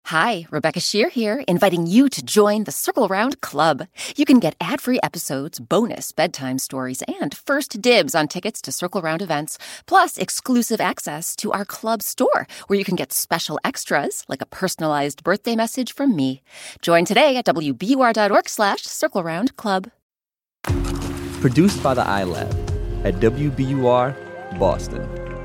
Hi, Rebecca Shear here, inviting you to join the Circle Round Club. You can get ad-free episodes, bonus bedtime stories, and first dibs on tickets to Circle Round events, plus exclusive access to our club store, where you can get special extras, like a personalized birthday message from me. Join today at wbur.org/Circle Round Club. Produced by the iLab at WBUR, Boston.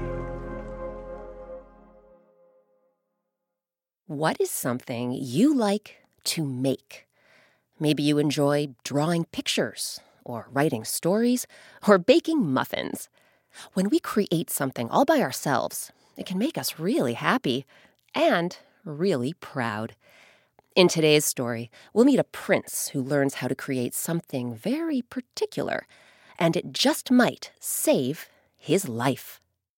What is something you like to make? Maybe you enjoy drawing pictures, or writing stories, or baking muffins. When we create something all by ourselves, it can make us really happy and really proud. In today's story, we'll meet a prince who learns how to create something very particular, and it just might save his life.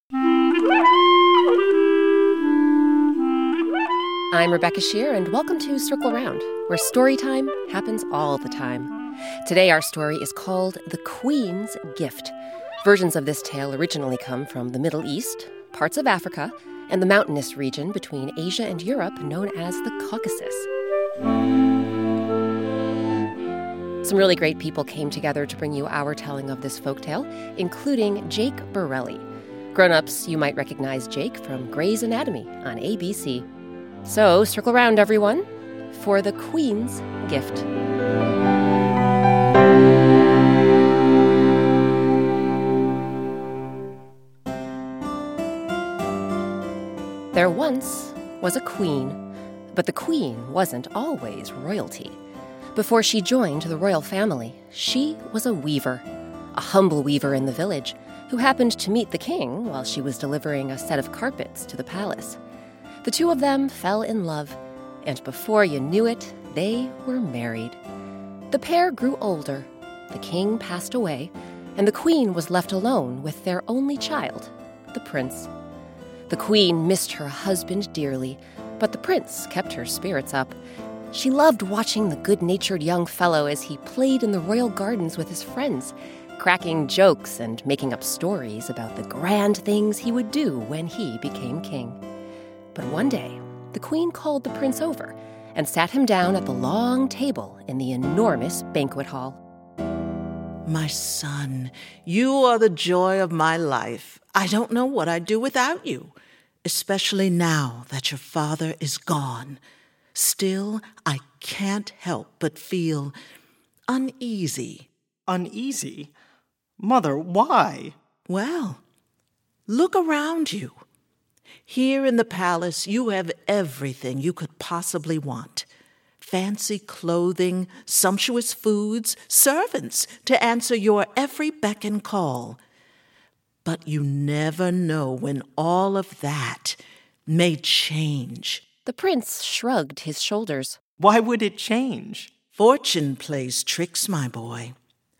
I'm Rebecca Shear, and welcome to Circle Round, where story time happens all the time. Today our story is called The Queen's Gift. Versions of this tale originally come from the Middle East, parts of Africa, and the mountainous region between Asia and Europe known as the Caucasus. Some really great people came together to bring you our telling of this folktale, including Jake Borelli. Grown-ups, you might recognize Jake from Grey's Anatomy on ABC. So, circle round, everyone, for The Queen's Gift. There once was a queen, but the queen wasn't always royalty. Before she joined the royal family, she was a weaver, a humble weaver in the village, who happened to meet the king while she was delivering a set of carpets to the palace. The two of them fell in love, and before you knew it, they were married. The pair grew older, the king passed away, and the queen was left alone with their only child, the prince. The queen missed her husband dearly, but the prince kept her spirits up. She loved watching the good-natured young fellow as he played in the royal gardens with his friends, cracking jokes and making up stories about the grand things he would do when he became king. But one day, the queen called the prince over and sat him down at the long table in the enormous banquet hall. My son, you are the joy of my life. I don't know what I'd do without you, especially now that your father is gone. Still, I can't help but feel uneasy. Uneasy? Mother, why? Well, look around you. Here in the palace, you have everything you could possibly want. Fancy clothing, sumptuous foods, servants to answer your every beck and call. But you never know when all of that may change. The prince shrugged his shoulders. Why would it change? Fortune plays tricks, my boy.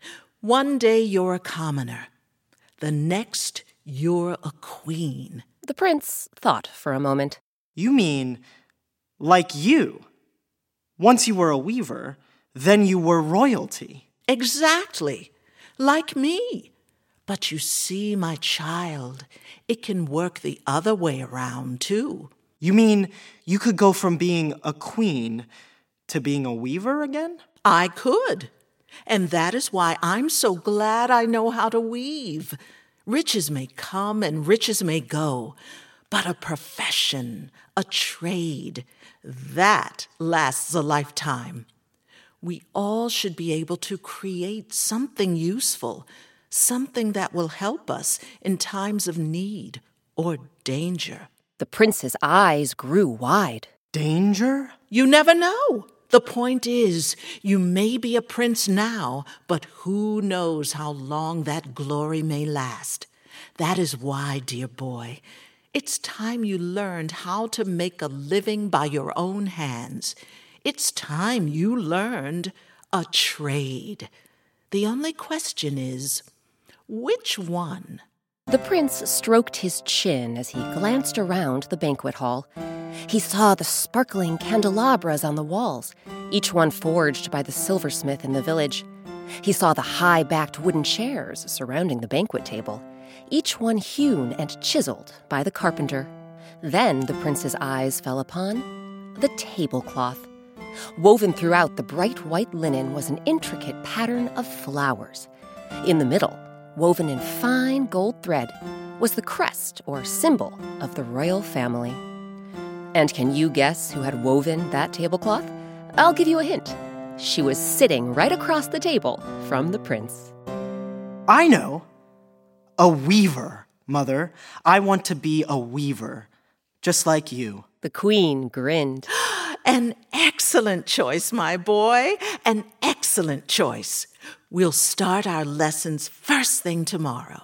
One day you're a commoner. The next, you're a queen. The prince thought for a moment. You mean, like you? Once you were a weaver, then you were royalty. Exactly. Like me. But you see, my child, it can work the other way around, too. You mean you could go from being a queen to being a weaver again? I could. And that is why I'm so glad I know how to weave. Riches may come and riches may go, but a profession, a trade, that lasts a lifetime. We all should be able to create something useful, something that will help us in times of need or danger. The prince's eyes grew wide. Danger? You never know. The point is, you may be a prince now, but who knows how long that glory may last. That is why, dear boy, it's time you learned how to make a living by your own hands. It's time you learned a trade. The only question is, which one? The prince stroked his chin as he glanced around the banquet hall. He saw the sparkling candelabras on the walls, each one forged by the silversmith in the village. He saw the high-backed wooden chairs surrounding the banquet table, each one hewn and chiseled by the carpenter. Then the prince's eyes fell upon the tablecloth. Woven throughout the bright white linen was an intricate pattern of flowers. In the middle, woven in fine gold thread, was the crest or symbol of the royal family. And can you guess who had woven that tablecloth? I'll give you a hint. She was sitting right across the table from the prince. I know. A weaver, Mother. I want to be a weaver, just like you. The queen grinned. An excellent choice, my boy. An excellent choice. We'll start our lessons first thing tomorrow.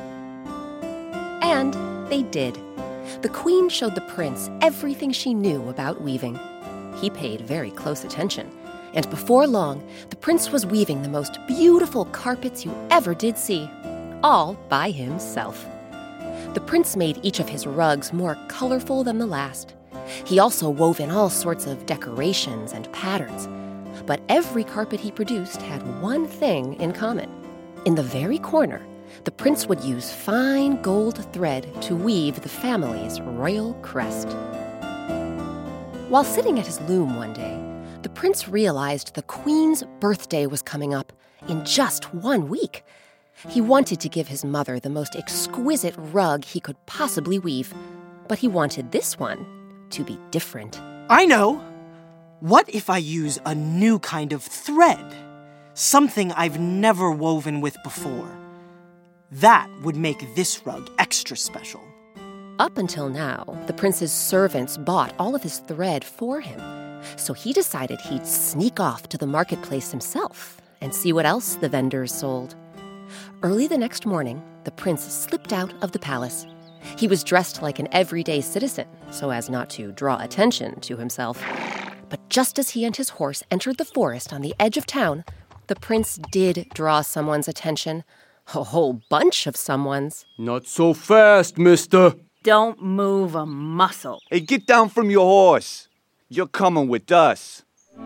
And they did. The queen showed the prince everything she knew about weaving. He paid very close attention, and before long, the prince was weaving the most beautiful carpets you ever did see, all by himself. The prince made each of his rugs more colorful than the last. He also wove in all sorts of decorations and patterns. But every carpet he produced had one thing in common. In the very corner, the prince would use fine gold thread to weave the family's royal crest. While sitting at his loom one day, the prince realized the queen's birthday was coming up in just 1 week. He wanted to give his mother the most exquisite rug he could possibly weave, but he wanted this one to be different. I know. What if I use a new kind of thread? Something I've never woven with before. That would make this rug extra special. Up until now, the prince's servants bought all of his thread for him, so he decided he'd sneak off to the marketplace himself and see what else the vendors sold. Early the next morning, the prince slipped out of the palace. He was dressed like an everyday citizen, so as not to draw attention to himself. But just as he and his horse entered the forest on the edge of town, the prince did draw someone's attention. A whole bunch of someone's. Not so fast, mister. Don't move a muscle. Hey, get down from your horse. You're coming with us.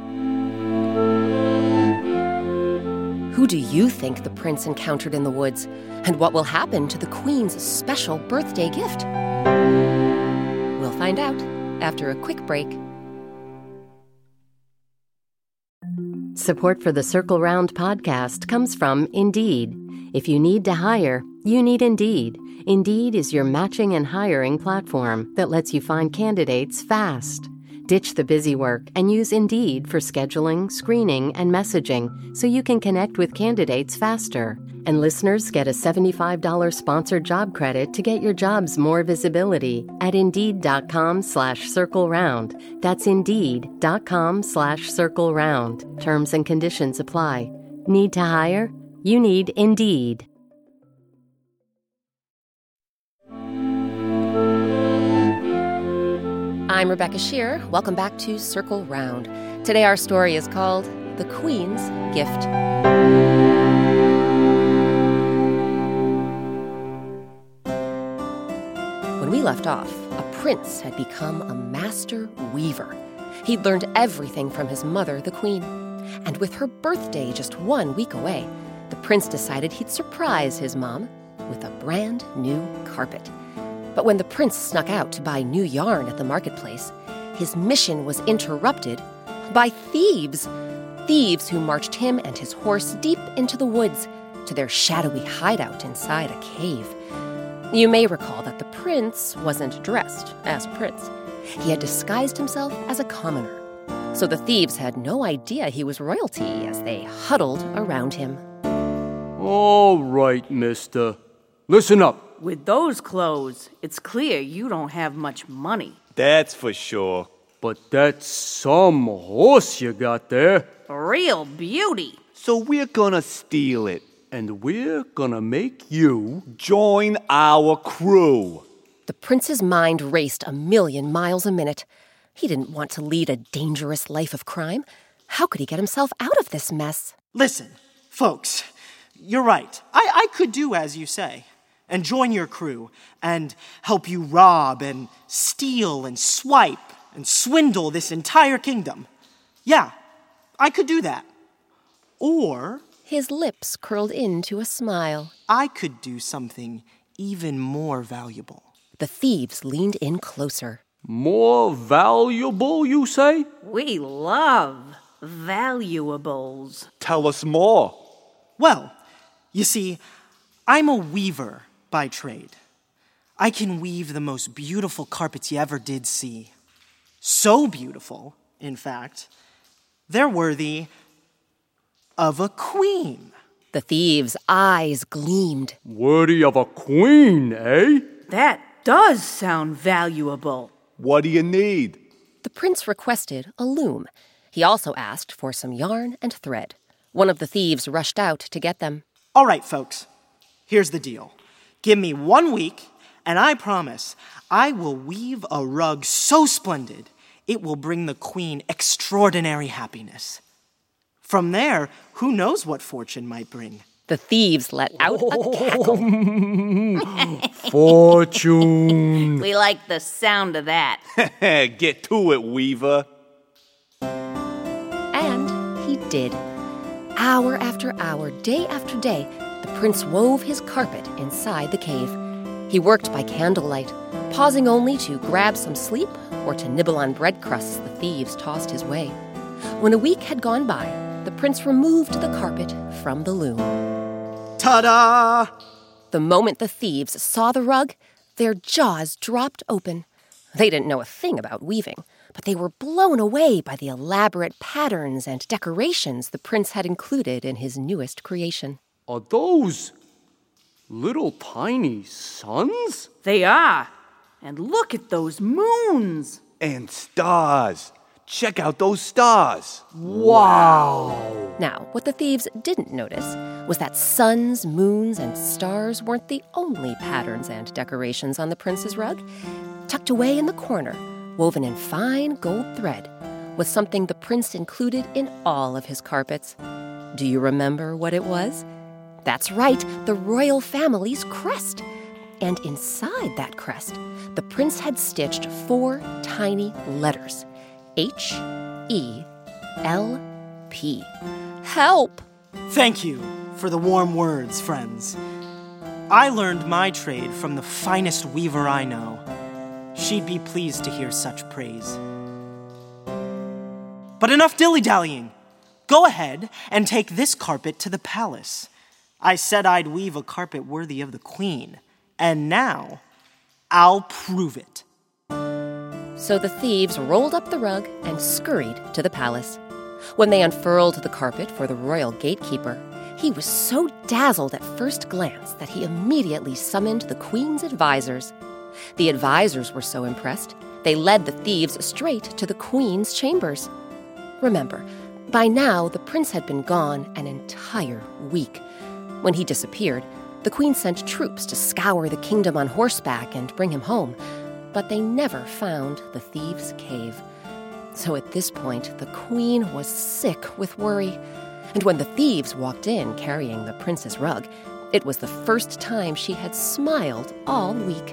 Who do you think the prince encountered in the woods? And what will happen to the queen's special birthday gift? We'll find out after a quick break. Support for the Circle Round podcast comes from Indeed. If you need to hire, you need Indeed. Indeed is your matching and hiring platform that lets you find candidates fast. Ditch the busy work and use Indeed for scheduling, screening, and messaging so you can connect with candidates faster. And listeners get a $75 sponsored job credit to get your jobs more visibility at Indeed.com/circleround. That's Indeed.com/circleround. Terms and conditions apply. Need to hire? You need Indeed. I'm Rebecca Shear. Welcome back to Circle Round. Today our story is called The Queen's Gift. When we left off, a prince had become a master weaver. He'd learned everything from his mother, the queen. And with her birthday just 1 week away, the prince decided he'd surprise his mom with a brand new carpet. But when the prince snuck out to buy new yarn at the marketplace, his mission was interrupted by thieves. Thieves who marched him and his horse deep into the woods to their shadowy hideout inside a cave. You may recall that the prince wasn't dressed as a prince. He had disguised himself as a commoner. So the thieves had no idea he was royalty as they huddled around him. All right, mister. Listen up. With those clothes, it's clear you don't have much money. That's for sure. But that's some horse you got there. A real beauty. So we're gonna steal it. And we're gonna make you Join our crew. The prince's mind raced 1,000,000 miles a minute. He didn't want to lead a dangerous life of crime. How could he get himself out of this mess? Listen, folks, you're right. I could do as you say and join your crew and help you rob and steal and swipe and swindle this entire kingdom. Yeah, I could do that. Or His lips curled into a smile. I could do something even more valuable. The thieves leaned in closer. More valuable, you say? We love valuables. Tell us more. Well, you see, I'm a weaver by trade. I can weave the most beautiful carpets you ever did see. So beautiful, in fact, they're worthy of a queen. The thieves' eyes gleamed. Worthy of a queen, eh? That does sound valuable. What do you need? The prince requested a loom. He also asked for some yarn and thread. One of the thieves rushed out to get them. All right, folks, here's the deal. Give me 1 week, and I promise I will weave a rug so splendid it will bring the queen extraordinary happiness. From there, who knows what fortune might bring? The thieves let out a cackle. Fortune. We like the sound of that. Get to it, Weaver. And he did. Hour after hour, day after day, the prince wove his carpet inside the cave. He worked by candlelight, pausing only to grab some sleep or to nibble on bread crusts the thieves tossed his way. When a week had gone by, the prince removed the carpet from the loom. Ta-da! The moment the thieves saw the rug, their jaws dropped open. They didn't know a thing about weaving, but they were blown away by the elaborate patterns and decorations the prince had included in his newest creation. Are those little tiny suns? They are. And look at those moons. And stars. Check out those stars. Wow! Now, what the thieves didn't notice was that suns, moons, and stars weren't the only patterns and decorations on the prince's rug. Tucked away in the corner, woven in fine gold thread, was something the prince included in all of his carpets. Do you remember what it was? That's right, the royal family's crest. And inside that crest, the prince had stitched 4 tiny letters. H-E-L-P. Help! Thank you for the warm words, friends. I learned my trade from the finest weaver I know. She'd be pleased to hear such praise. But enough dilly-dallying. Go ahead and take this carpet to the palace. I said I'd weave a carpet worthy of the queen, and now I'll prove it. So the thieves rolled up the rug and scurried to the palace. When they unfurled the carpet for the royal gatekeeper, he was so dazzled at first glance that he immediately summoned the queen's advisors. The advisors were so impressed, they led the thieves straight to the queen's chambers. Remember, by now the prince had been gone an entire week. When he disappeared, the queen sent troops to scour the kingdom on horseback and bring him home, but they never found the thieves' cave. So at this point, the queen was sick with worry. And when the thieves walked in carrying the prince's rug, it was the first time she had smiled all week.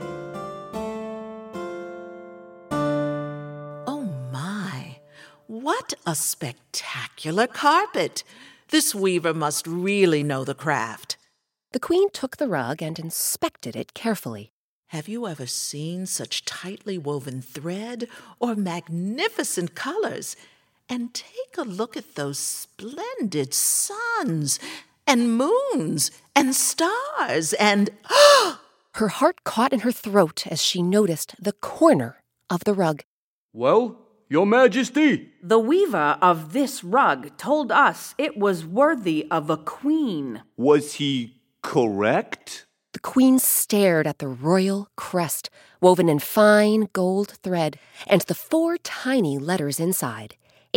Oh my, what a spectacular carpet! This weaver must really know the craft. The queen took the rug and inspected it carefully. Have you ever seen such tightly woven thread or magnificent colors? And take a look at those splendid suns and moons and stars and... Her heart caught in her throat as she noticed the corner of the rug. Well, Your Majesty. The weaver of this rug told us it was worthy of a queen. Was he correct? The queen stared at the royal crest, woven in fine gold thread, and the 4 tiny letters inside.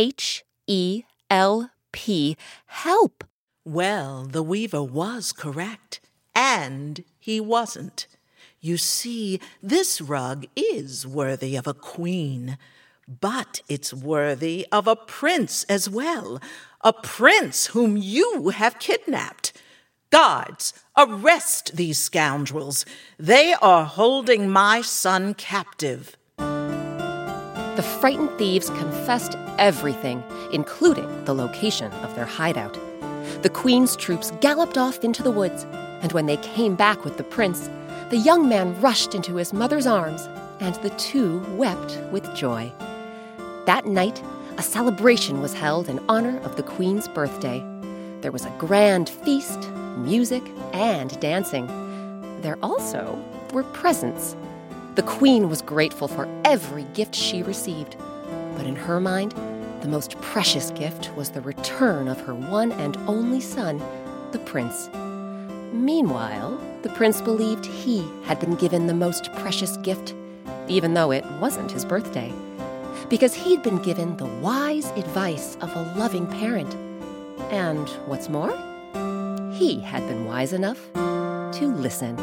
H-E-L-P. Help! Well, the weaver was correct, and he wasn't. You see, this rug is worthy of a queen, but it's worthy of a prince as well, a prince whom you have kidnapped. Guards, arrest these scoundrels. They are holding my son captive. The frightened thieves confessed everything, including the location of their hideout. The queen's troops galloped off into the woods, and when they came back with the prince, the young man rushed into his mother's arms and the two wept with joy. That night, a celebration was held in honor of the Queen's birthday. There was a grand feast, music, and dancing. There also were presents. The Queen was grateful for every gift she received, but in her mind, the most precious gift was the return of her one and only son, the prince. Meanwhile, the prince believed he had been given the most precious gift, even though it wasn't his birthday, because he'd been given the wise advice of a loving parent. And what's more, he had been wise enough to listen.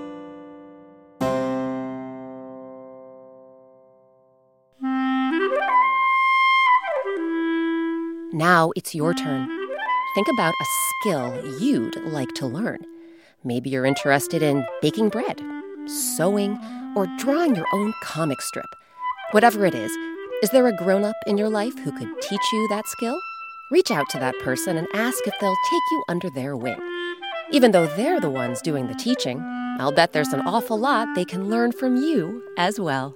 Now it's your turn. Think about a skill you'd like to learn. Maybe you're interested in baking bread, sewing, or drawing your own comic strip. Whatever it is there a grown-up in your life who could teach you that skill? Reach out to that person and ask if they'll take you under their wing. Even though they're the ones doing the teaching, I'll bet there's an awful lot they can learn from you as well.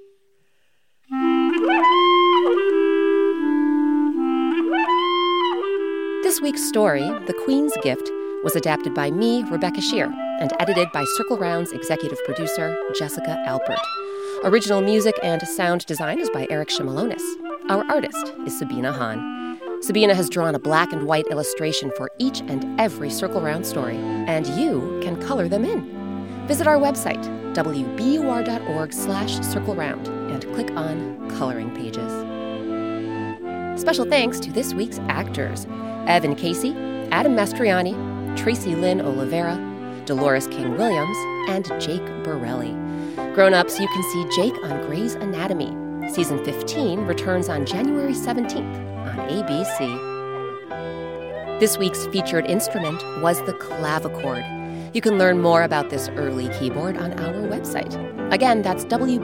This week's story, The Queen's Gift, was adapted by me, Rebecca Shear, and edited by Circle Round's executive producer, Jessica Alpert. Original music and sound design is by Eric Shimalonis. Our artist is Sabina Hahn. Sabina has drawn a black and white illustration for each and every Circle Round story, and you can color them in. Visit our website, wbur.org/circleround, and click on Coloring Pages. Special thanks to this week's actors: Evan Casey, Adam Mastriani, Tracy Lynn Oliveira, Dolores King-Williams, and Jake Borelli. Grown-ups, you can see Jake on Grey's Anatomy. Season 15 returns on January 17th on ABC. This week's featured instrument was the clavichord. You can learn more about this early keyboard on our website. Again, that's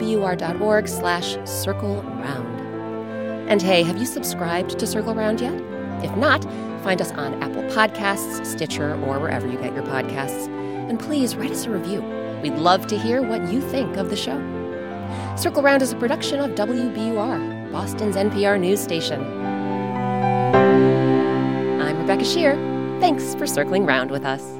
wbur.org/circleround. And hey, have you subscribed to Circle Round yet? If not, find us on Apple Podcasts, Stitcher, or wherever you get your podcasts. And please write us a review. We'd love to hear what you think of the show. Circle Round is a production of WBUR, Boston's NPR news station. I'm Rebecca Shear. Thanks for circling round with us.